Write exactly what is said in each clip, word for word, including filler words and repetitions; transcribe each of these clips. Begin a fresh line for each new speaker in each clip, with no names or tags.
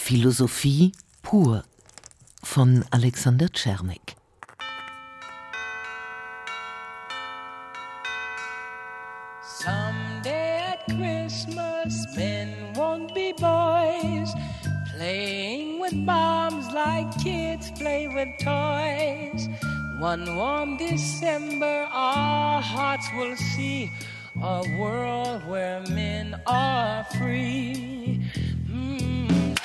Philosophie pur von Alexander Czernik.
Someday at Christmas, men won't be boys, playing with bombs like kids play with toys. One warm December, our hearts will see a world where men are free. Mm.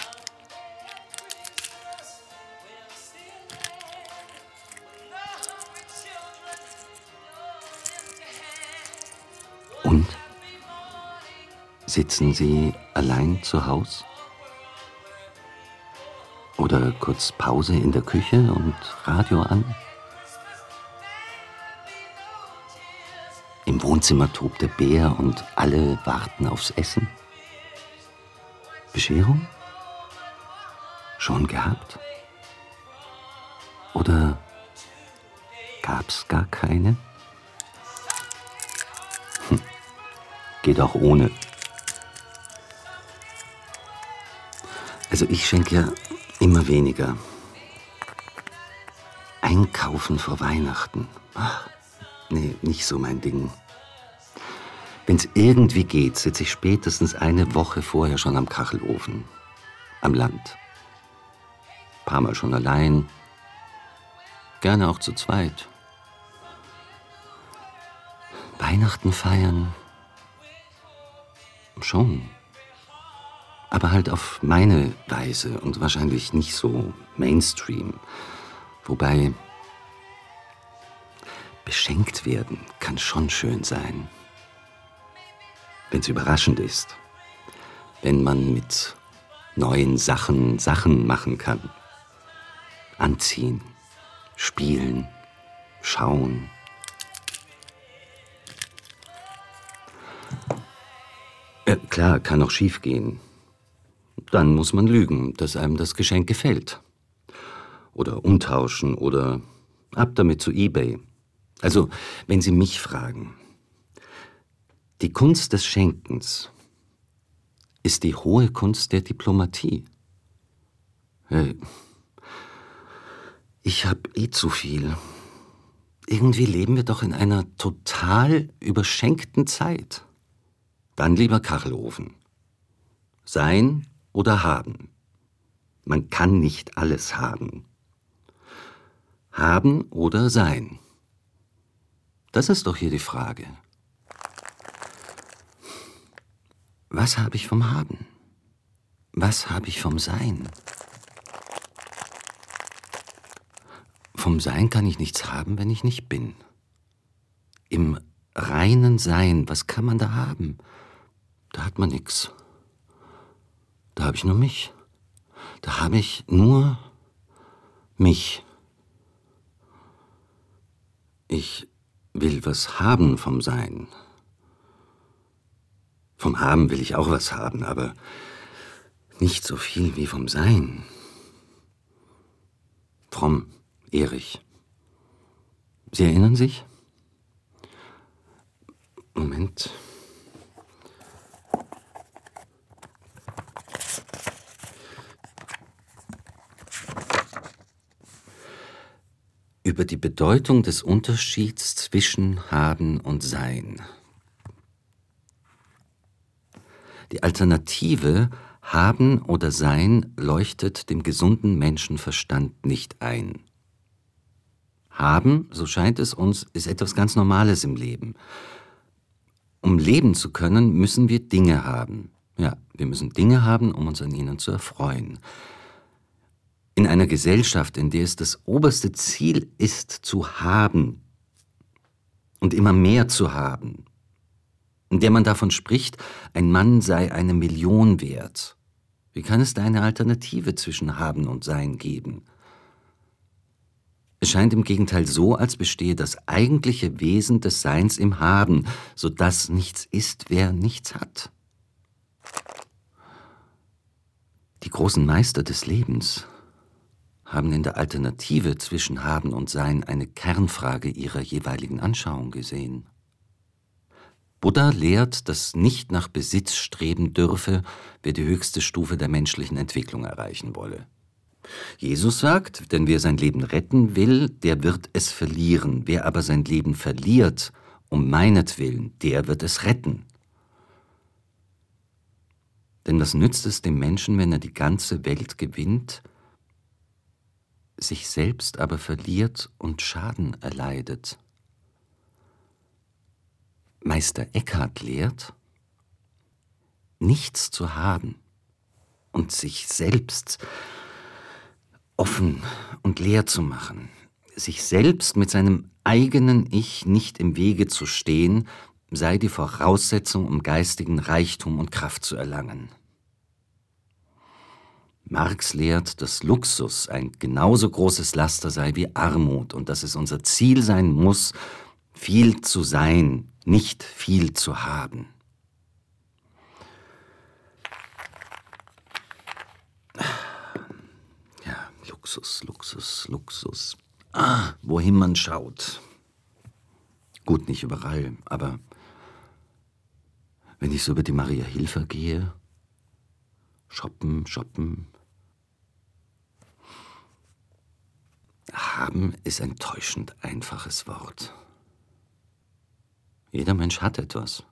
Und? Sitzen Sie allein zu Haus? Oder kurz Pause in der Küche und Radio an? Im Wohnzimmer tobt der Bär und alle warten aufs Essen? Bescherung? Schon gehabt? Oder gab's gar keine? Hm. Geht auch ohne. Also ich schenke ja immer weniger. Einkaufen vor Weihnachten. Ach, nee, nicht so mein Ding. Wenn's irgendwie geht, sitze ich spätestens eine Woche vorher schon am Kachelofen. Am Land. Paar Mal schon allein. Gerne auch zu zweit. Weihnachten feiern? Schon. Aber halt auf meine Weise und wahrscheinlich nicht so Mainstream. Wobei, beschenkt werden kann schon schön sein. Wenn's überraschend ist. Wenn man mit neuen Sachen Sachen machen kann. Anziehen, spielen, schauen. Äh, klar, kann auch schief gehen. Dann muss man lügen, dass einem das Geschenk gefällt. Oder umtauschen oder ab damit zu eBay. Also, wenn Sie mich fragen, die Kunst des Schenkens ist die hohe Kunst der Diplomatie. Ich hab eh zu viel. Irgendwie leben wir doch in einer total überschenkten Zeit. Dann lieber Kachelofen. Sein oder haben. Man kann nicht alles haben. Haben oder sein. Das ist doch hier die Frage. Was habe ich vom Haben? Was habe ich vom Sein? Vom Sein kann ich nichts haben, wenn ich nicht bin. Im reinen Sein, was kann man da haben? Da hat man nichts. Da habe ich nur mich. Da habe ich nur mich. Ich will was haben vom Sein. Vom Haben will ich auch was haben, aber nicht so viel wie vom Sein. Fromm, Erich. Sie erinnern sich? Moment. Über die Bedeutung des Unterschieds zwischen Haben und Sein. Die Alternative Haben oder Sein leuchtet dem gesunden Menschenverstand nicht ein. Haben, so scheint es uns, ist etwas ganz Normales im Leben. Um leben zu können, müssen wir Dinge haben. Ja, wir müssen Dinge haben, um uns an ihnen zu erfreuen. In einer Gesellschaft, in der es das oberste Ziel ist, zu haben und immer mehr zu haben, in der man davon spricht, ein Mann sei eine Million wert. Wie kann es da eine Alternative zwischen Haben und Sein geben? Es scheint im Gegenteil so, als bestehe das eigentliche Wesen des Seins im Haben, so dass nichts ist, wer nichts hat. Die großen Meister des Lebens haben in der Alternative zwischen Haben und Sein eine Kernfrage ihrer jeweiligen Anschauung gesehen. Buddha lehrt, dass nicht nach Besitz streben dürfe, wer die höchste Stufe der menschlichen Entwicklung erreichen wolle. Jesus sagt, denn wer sein Leben retten will, der wird es verlieren. Wer aber sein Leben verliert, um meinetwillen, der wird es retten. Denn was nützt es dem Menschen, wenn er die ganze Welt gewinnt, sich selbst aber verliert und Schaden erleidet? Meister Eckhart lehrt, nichts zu haben und sich selbst offen und leer zu machen, sich selbst mit seinem eigenen Ich nicht im Wege zu stehen, sei die Voraussetzung, um geistigen Reichtum und Kraft zu erlangen. Marx lehrt, dass Luxus ein genauso großes Laster sei wie Armut und dass es unser Ziel sein muss, viel zu sein, nicht viel zu haben. Ja, Luxus, Luxus, Luxus. Ah, wohin man schaut. Gut, nicht überall, aber wenn ich so über die Maria-Hilfer gehe, shoppen, shoppen. Haben ist ein täuschend einfaches Wort. Jeder Mensch hat etwas.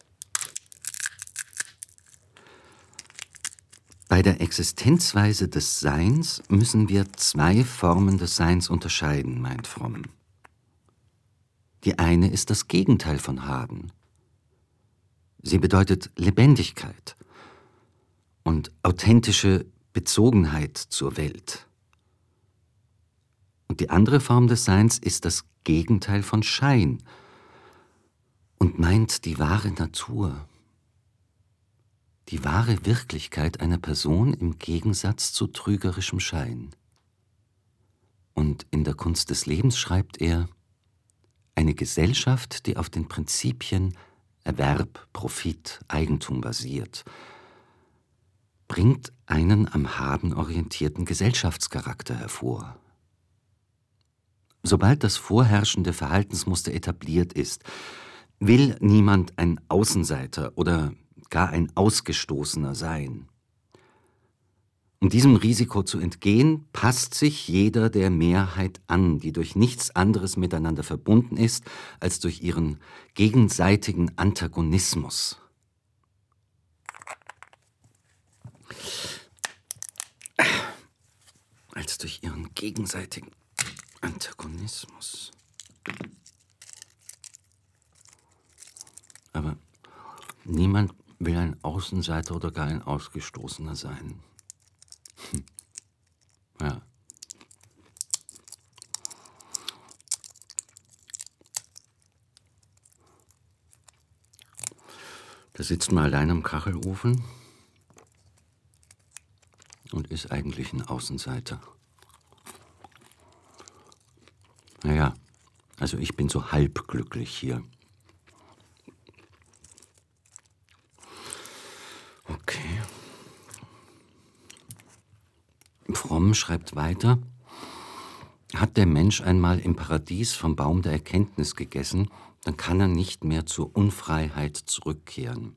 Bei der Existenzweise des Seins müssen wir zwei Formen des Seins unterscheiden, meint Fromm. Die eine ist das Gegenteil von Haben. Sie bedeutet Lebendigkeit und authentische Bezogenheit zur Welt. Und die andere Form des Seins ist das Gegenteil von Schein und meint die wahre Natur, die wahre Wirklichkeit einer Person im Gegensatz zu trügerischem Schein. Und in der Kunst des Lebens schreibt er, eine Gesellschaft, die auf den Prinzipien Erwerb, Profit, Eigentum basiert, bringt einen am Haben orientierten Gesellschaftscharakter hervor. Sobald das vorherrschende Verhaltensmuster etabliert ist, will niemand ein Außenseiter oder gar ein Ausgestoßener sein. Um diesem Risiko zu entgehen, passt sich jeder der Mehrheit an, die durch nichts anderes miteinander verbunden ist, als durch ihren gegenseitigen Antagonismus. Als durch ihren gegenseitigen Antagonismus. Aber niemand will ein Außenseiter oder gar ein Ausgestoßener sein. Hm. Ja. Da sitzt man allein am Kachelofen und ist eigentlich ein Außenseiter. Naja, also ich bin so halb glücklich hier. Okay. Fromm schreibt weiter, hat der Mensch einmal im Paradies vom Baum der Erkenntnis gegessen, dann kann er nicht mehr zur Unfreiheit zurückkehren.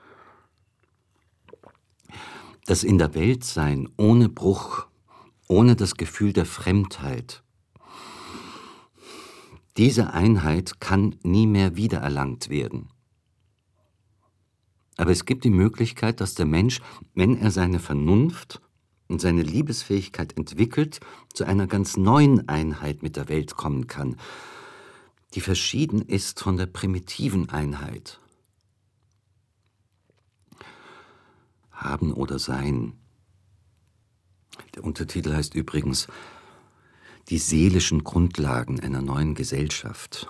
Das in der Welt sein, ohne Bruch, ohne das Gefühl der Fremdheit, diese Einheit kann nie mehr wiedererlangt werden. Aber es gibt die Möglichkeit, dass der Mensch, wenn er seine Vernunft und seine Liebesfähigkeit entwickelt, zu einer ganz neuen Einheit mit der Welt kommen kann, die verschieden ist von der primitiven Einheit. Haben oder Sein. Der Untertitel heißt übrigens Die seelischen Grundlagen einer neuen Gesellschaft.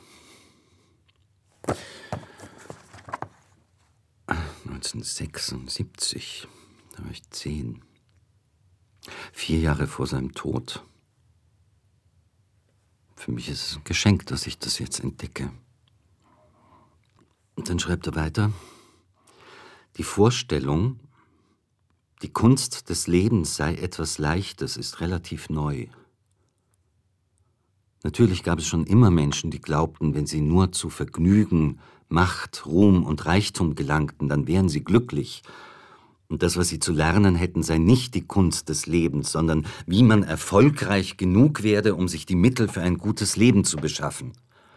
neunzehnhundertsechsundsiebzig, da war ich zehn. Vier Jahre vor seinem Tod. Für mich ist es ein Geschenk, dass ich das jetzt entdecke. Und dann schreibt er weiter, die Vorstellung, die Kunst des Lebens sei etwas Leichtes, ist relativ neu. Natürlich gab es schon immer Menschen, die glaubten, wenn sie nur zu Vergnügen Macht, Ruhm und Reichtum gelangten, dann wären sie glücklich. Und das, was sie zu lernen hätten, sei nicht die Kunst des Lebens, sondern wie man erfolgreich genug werde, um sich die Mittel für ein gutes Leben zu beschaffen.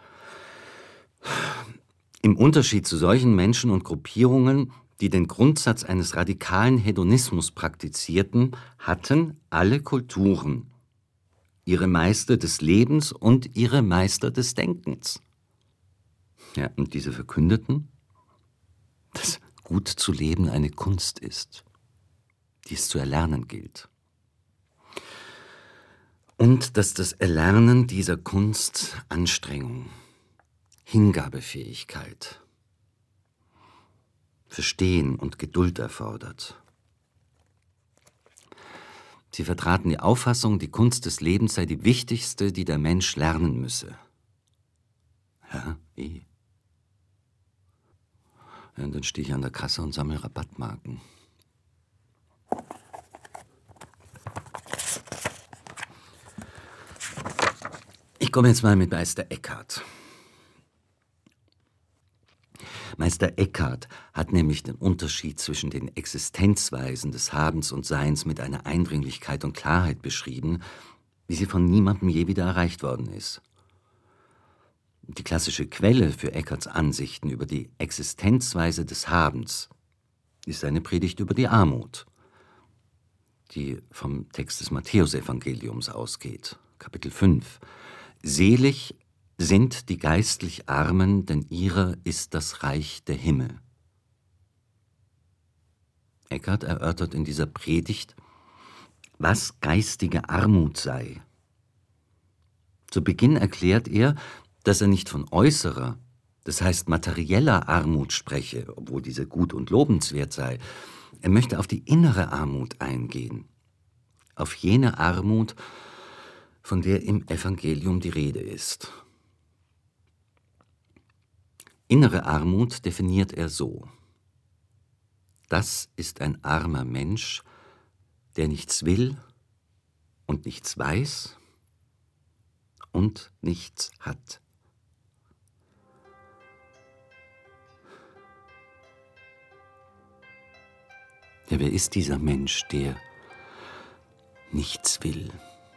Im Unterschied zu solchen Menschen und Gruppierungen, die den Grundsatz eines radikalen Hedonismus praktizierten, hatten alle Kulturen ihre Meister des Lebens und ihre Meister des Denkens. Ja, und diese verkündeten, dass gut zu leben eine Kunst ist, die es zu erlernen gilt. Und dass das Erlernen dieser Kunst Anstrengung, Hingabefähigkeit, Verstehen und Geduld erfordert. Sie vertraten die Auffassung, die Kunst des Lebens sei die wichtigste, die der Mensch lernen müsse. Ja, eh. Ja, und dann stehe ich an der Kasse und sammle Rabattmarken. Ich komme jetzt mal mit Meister Eckhart. Meister Eckhart hat nämlich den Unterschied zwischen den Existenzweisen des Habens und Seins mit einer Eindringlichkeit und Klarheit beschrieben, wie sie von niemandem je wieder erreicht worden ist. Die klassische Quelle für Eckharts Ansichten über die Existenzweise des Habens ist seine Predigt über die Armut, die vom Text des Matthäusevangeliums ausgeht, Kapitel fünf. Selig sind die geistlich Armen, denn ihrer ist das Reich der Himmel. Eckhart erörtert in dieser Predigt, was geistige Armut sei. Zu Beginn erklärt er, dass er nicht von äußerer, das heißt materieller Armut spreche, obwohl diese gut und lobenswert sei. Er möchte auf die innere Armut eingehen, auf jene Armut, von der im Evangelium die Rede ist. Innere Armut definiert er so: Das ist ein armer Mensch, der nichts will und nichts weiß und nichts hat. Ja, wer ist dieser Mensch, der nichts will?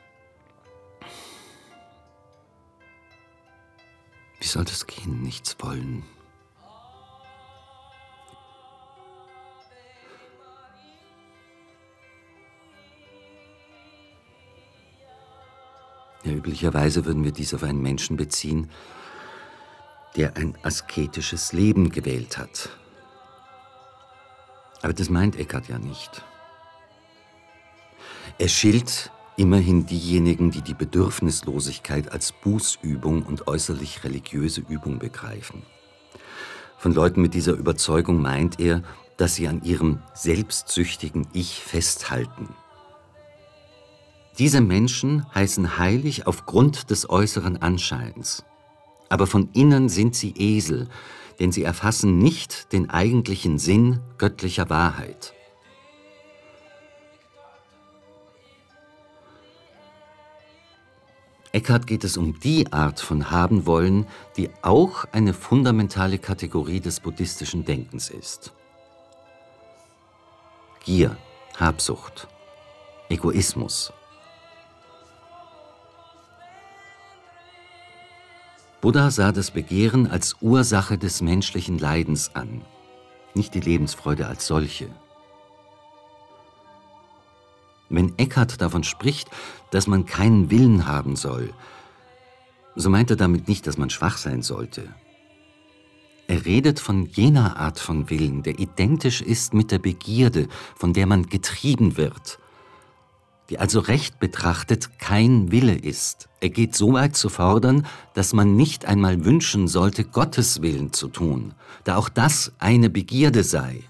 Wie soll das gehen, nichts wollen? Ja, üblicherweise würden wir dies auf einen Menschen beziehen, der ein asketisches Leben gewählt hat. Aber das meint Eckhart ja nicht. Er schilt immerhin diejenigen, die die Bedürfnislosigkeit als Bußübung und äußerlich religiöse Übung begreifen. Von Leuten mit dieser Überzeugung meint er, dass sie an ihrem selbstsüchtigen Ich festhalten. Diese Menschen heißen heilig aufgrund des äußeren Anscheins. Aber von innen sind sie Esel, denn sie erfassen nicht den eigentlichen Sinn göttlicher Wahrheit. Eckhart geht es um die Art von Haben-Wollen, die auch eine fundamentale Kategorie des buddhistischen Denkens ist. Gier, Habsucht, Egoismus. Buddha sah das Begehren als Ursache des menschlichen Leidens an, nicht die Lebensfreude als solche. Wenn Eckhart davon spricht, dass man keinen Willen haben soll, so meint er damit nicht, dass man schwach sein sollte. Er redet von jener Art von Willen, der identisch ist mit der Begierde, von der man getrieben wird, die also recht betrachtet kein Wille ist. Er geht so weit zu fordern, dass man nicht einmal wünschen sollte, Gottes Willen zu tun, da auch das eine Begierde sei.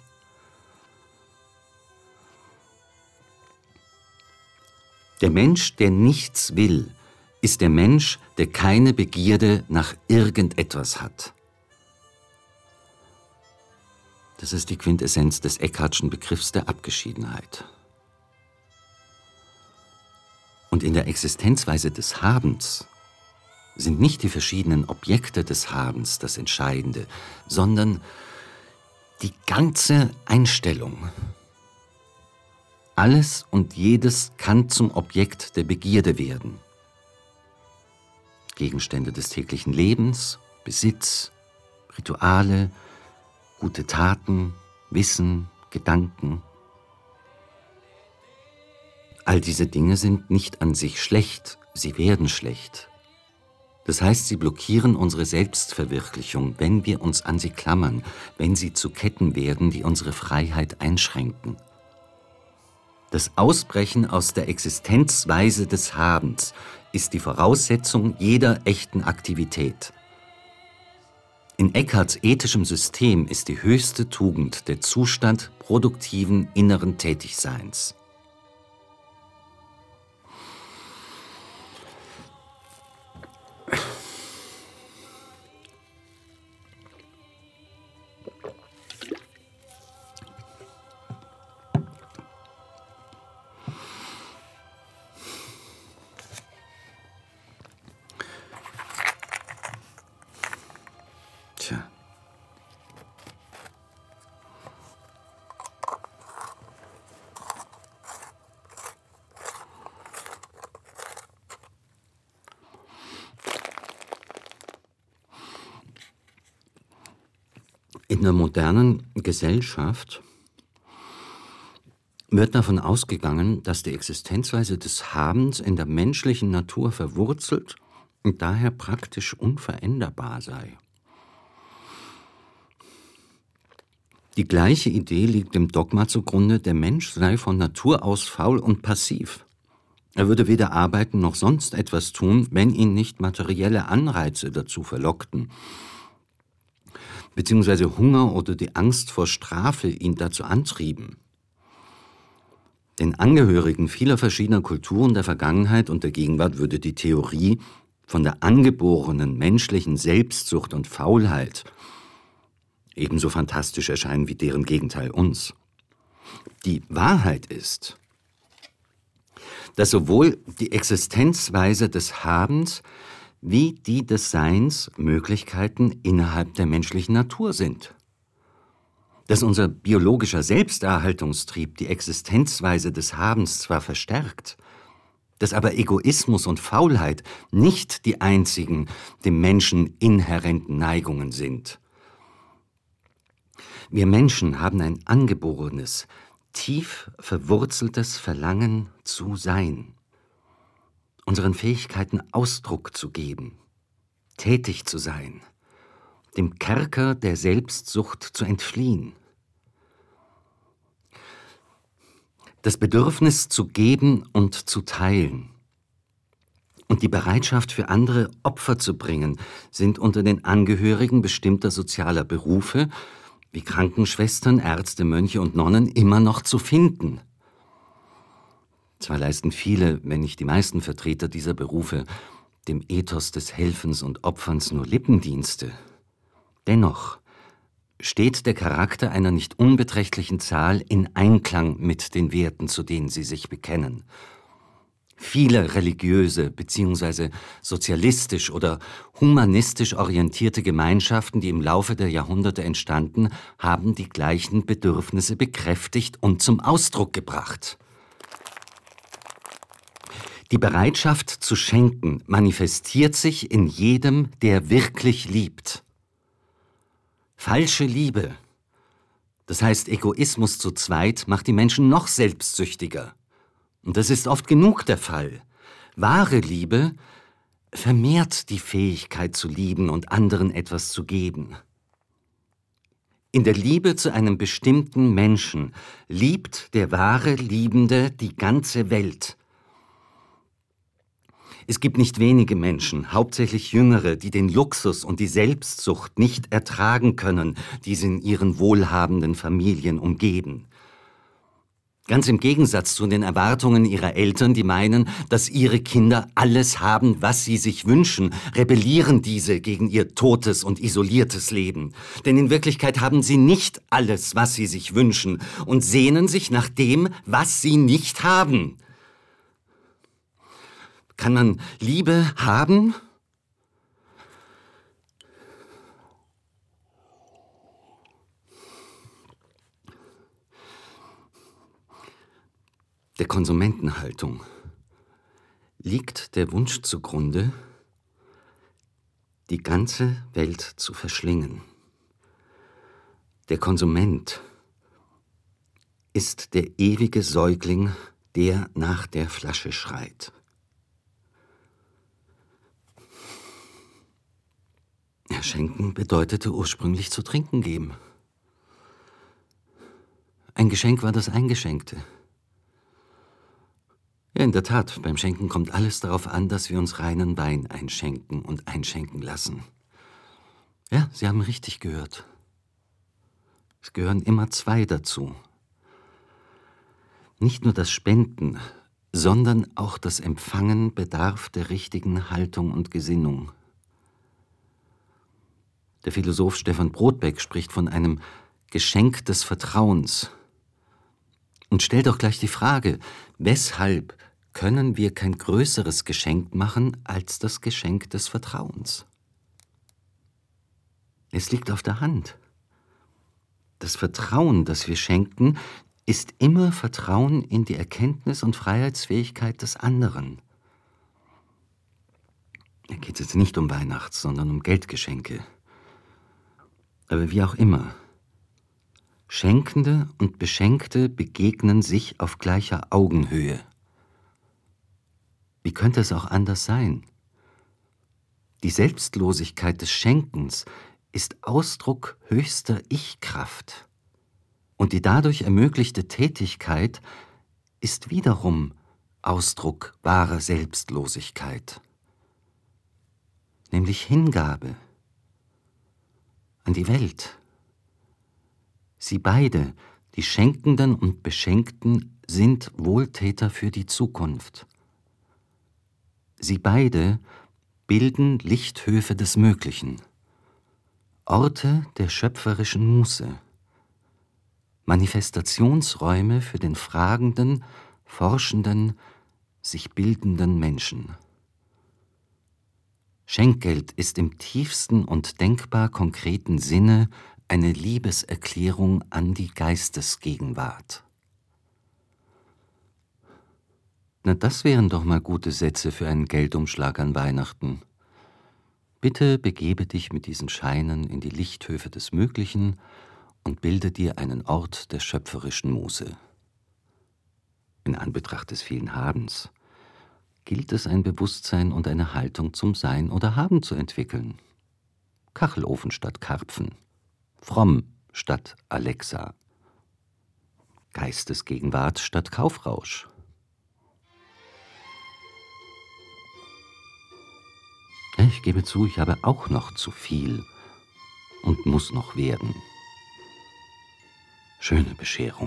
Der Mensch, der nichts will, ist der Mensch, der keine Begierde nach irgendetwas hat. Das ist die Quintessenz des Eckhartschen Begriffs der Abgeschiedenheit. Und in der Existenzweise des Habens sind nicht die verschiedenen Objekte des Habens das Entscheidende, sondern die ganze Einstellung. Alles und jedes kann zum Objekt der Begierde werden. Gegenstände des täglichen Lebens, Besitz, Rituale, gute Taten, Wissen, Gedanken. All diese Dinge sind nicht an sich schlecht, sie werden schlecht. Das heißt, sie blockieren unsere Selbstverwirklichung, wenn wir uns an sie klammern, wenn sie zu Ketten werden, die unsere Freiheit einschränken. Das Ausbrechen aus der Existenzweise des Habens ist die Voraussetzung jeder echten Aktivität. In Eckharts ethischem System ist die höchste Tugend der Zustand produktiven inneren Tätigseins. Tja. In der modernen Gesellschaft wird davon ausgegangen, dass die Existenzweise des Habens in der menschlichen Natur verwurzelt und daher praktisch unveränderbar sei. Die gleiche Idee liegt dem Dogma zugrunde, der Mensch sei von Natur aus faul und passiv. Er würde weder arbeiten noch sonst etwas tun, wenn ihn nicht materielle Anreize dazu verlockten, beziehungsweise Hunger oder die Angst vor Strafe ihn dazu antrieben. Den Angehörigen vieler verschiedener Kulturen der Vergangenheit und der Gegenwart würde die Theorie von der angeborenen menschlichen Selbstsucht und Faulheit ebenso fantastisch erscheinen wie deren Gegenteil uns. Die Wahrheit ist, dass sowohl die Existenzweise des Habens wie die des Seins Möglichkeiten innerhalb der menschlichen Natur sind. Dass unser biologischer Selbsterhaltungstrieb die Existenzweise des Habens zwar verstärkt, dass aber Egoismus und Faulheit nicht die einzigen dem Menschen inhärenten Neigungen sind. Wir Menschen haben ein angeborenes, tief verwurzeltes Verlangen zu sein, unseren Fähigkeiten Ausdruck zu geben, tätig zu sein, dem Kerker der Selbstsucht zu entfliehen. Das Bedürfnis zu geben und zu teilen und die Bereitschaft für andere Opfer zu bringen, sind unter den Angehörigen bestimmter sozialer Berufe wie Krankenschwestern, Ärzte, Mönche und Nonnen immer noch zu finden. Zwar leisten viele, wenn nicht die meisten Vertreter dieser Berufe dem Ethos des Helfens und Opferns nur Lippendienste. Dennoch steht der Charakter einer nicht unbeträchtlichen Zahl in Einklang mit den Werten, zu denen sie sich bekennen. Viele religiöse bzw. sozialistisch oder humanistisch orientierte Gemeinschaften, die im Laufe der Jahrhunderte entstanden, haben die gleichen Bedürfnisse bekräftigt und zum Ausdruck gebracht. Die Bereitschaft zu schenken manifestiert sich in jedem, der wirklich liebt. Falsche Liebe, das heißt Egoismus zu zweit, macht die Menschen noch selbstsüchtiger. Und das ist oft genug der Fall. Wahre Liebe vermehrt die Fähigkeit zu lieben und anderen etwas zu geben. In der Liebe zu einem bestimmten Menschen liebt der wahre Liebende die ganze Welt. Es gibt nicht wenige Menschen, hauptsächlich Jüngere, die den Luxus und die Selbstsucht nicht ertragen können, die sie in ihren wohlhabenden Familien umgeben. Ganz im Gegensatz zu den Erwartungen ihrer Eltern, die meinen, dass ihre Kinder alles haben, was sie sich wünschen, rebellieren diese gegen ihr totes und isoliertes Leben. Denn in Wirklichkeit haben sie nicht alles, was sie sich wünschen und sehnen sich nach dem, was sie nicht haben. Kann man Liebe haben Der Konsumentenhaltung liegt der Wunsch zugrunde, die ganze Welt zu verschlingen. Der Konsument ist der ewige Säugling, der nach der Flasche schreit. Ja, schenken bedeutete ursprünglich zu trinken geben. Ein Geschenk war das Eingeschenkte. Ja, in der Tat, beim Schenken kommt alles darauf an, dass wir uns reinen Wein einschenken und einschenken lassen. Ja, Sie haben richtig gehört. Es gehören immer zwei dazu. Nicht nur das Spenden, sondern auch das Empfangen bedarf der richtigen Haltung und Gesinnung. Der Philosoph Stefan Brodbeck spricht von einem Geschenk des Vertrauens und stellt auch gleich die Frage, weshalb können wir kein größeres Geschenk machen als das Geschenk des Vertrauens? Es liegt auf der Hand. Das Vertrauen, das wir schenken, ist immer Vertrauen in die Erkenntnis und Freiheitsfähigkeit des anderen. Da geht es jetzt nicht um Weihnachts-, sondern um Geldgeschenke. Aber wie auch immer, Schenkende und Beschenkte begegnen sich auf gleicher Augenhöhe. Wie könnte es auch anders sein? Die Selbstlosigkeit des Schenkens ist Ausdruck höchster Ich-Kraft. Und die dadurch ermöglichte Tätigkeit ist wiederum Ausdruck wahrer Selbstlosigkeit, nämlich Hingabe an die Welt. Sie beide, die Schenkenden und Beschenkten, sind Wohltäter für die Zukunft. Sie beide bilden Lichthöfe des Möglichen, Orte der schöpferischen Muße, Manifestationsräume für den fragenden, forschenden, sich bildenden Menschen. Schenkgeld ist im tiefsten und denkbar konkreten Sinne eine Liebeserklärung an die Geistesgegenwart. Na, das wären doch mal gute Sätze für einen Geldumschlag an Weihnachten. Bitte begebe dich mit diesen Scheinen in die Lichthöfe des Möglichen und bilde dir einen Ort der schöpferischen Muße. In Anbetracht des vielen Habens gilt es, ein Bewusstsein und eine Haltung zum Sein oder Haben zu entwickeln. Kachelofen statt Karpfen, fromm statt Alexa, Geistesgegenwart statt Kaufrausch. Ich gebe zu, ich habe auch noch zu viel und muss noch werden. Schöne Bescherung.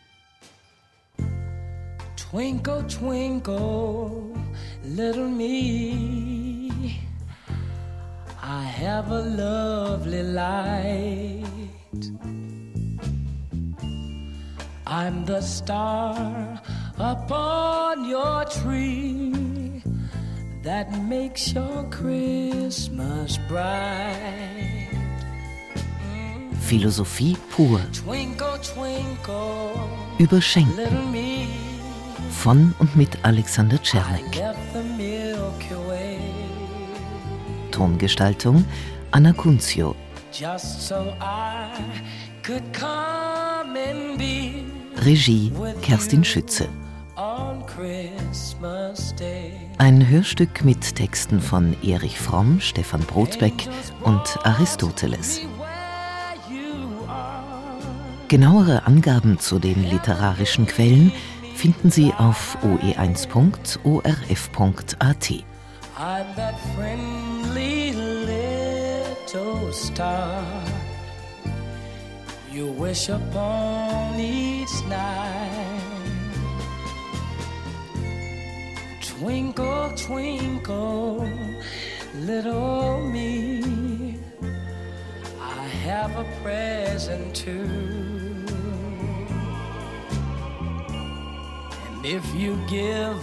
Twinkle, twinkle, little me, I have a lovely light. I'm the star upon your tree that makes your Christmas bright.
Philosophie pur.
Twinkle, twinkle,
Über Schenken.
little me,
Von und mit Alexander Czernek.
left the Milky Way.
Tongestaltung Anna Kunzio.
Just so I could come and be
Regie Kerstin Schütze.
on Christmas Day.
Ein Hörstück mit Texten von Erich Fromm, Stefan Brodbeck und Aristoteles.
Where you are,
Genauere Angaben zu den literarischen Quellen finden Sie auf o e eins punkt o r f punkt a t.
I'm that friendly little star you wish upon each night. Twinkle, twinkle, little me, I have a present too. And if you give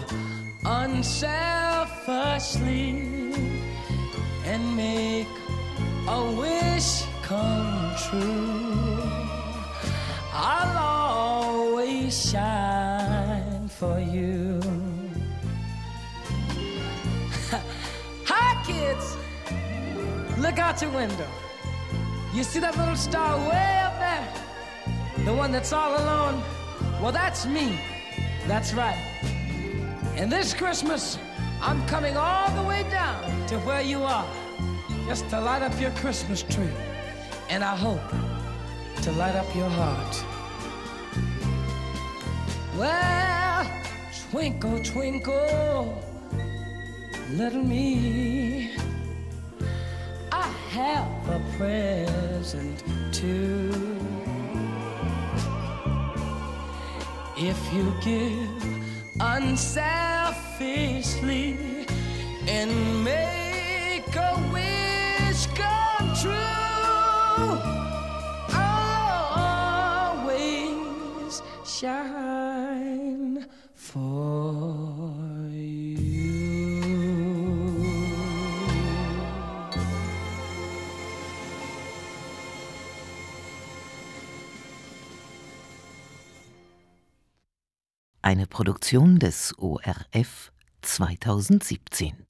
unselfishly and make a wish come true, I'll always shine for look out your window, you see that little star way up there? The one that's all alone? Well, that's me. That's right. And this Christmas, I'm coming all the way down to where you are, just to light up your Christmas tree. And I hope to light up your heart. Well, twinkle, twinkle, little me, I have a present too. If you give unselfishly and make a wish come true, I'll always shine for you.
Eine Produktion des O R F zweitausendsiebzehn.